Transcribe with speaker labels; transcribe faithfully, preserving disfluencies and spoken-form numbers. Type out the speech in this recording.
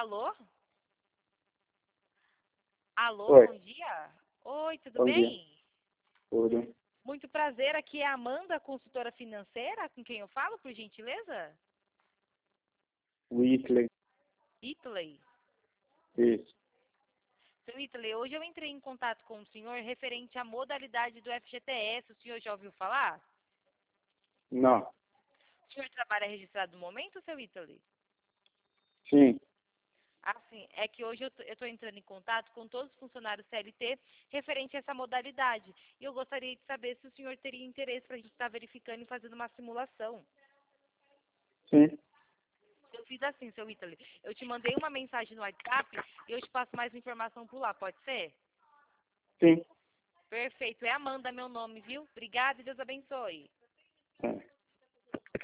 Speaker 1: Alô? Alô,
Speaker 2: Oi.
Speaker 1: bom dia. Oi, tudo
Speaker 2: Bom
Speaker 1: bem?
Speaker 2: dia. Tudo.
Speaker 1: Muito prazer, aqui é a Amanda, consultora financeira, com quem eu falo, por gentileza?
Speaker 2: Whitley.
Speaker 1: Itley.
Speaker 2: Isso.
Speaker 1: Seu Itley, hoje eu entrei em contato com o senhor referente à modalidade do F G T S, o senhor já ouviu falar?
Speaker 2: Não.
Speaker 1: O senhor trabalha registrado no momento, seu Itley?
Speaker 2: Sim.
Speaker 1: Assim, é que hoje eu estou entrando em contato com todos os funcionários C L T referente a essa modalidade. E eu gostaria de saber se o senhor teria interesse para a gente estar verificando e fazendo uma simulação.
Speaker 2: Sim.
Speaker 1: Eu fiz assim, seu Ítalo. Eu te mandei uma mensagem no WhatsApp e eu te passo mais informação por lá, pode ser?
Speaker 2: Sim.
Speaker 1: Perfeito. É Amanda meu nome, viu? Obrigada e Deus abençoe.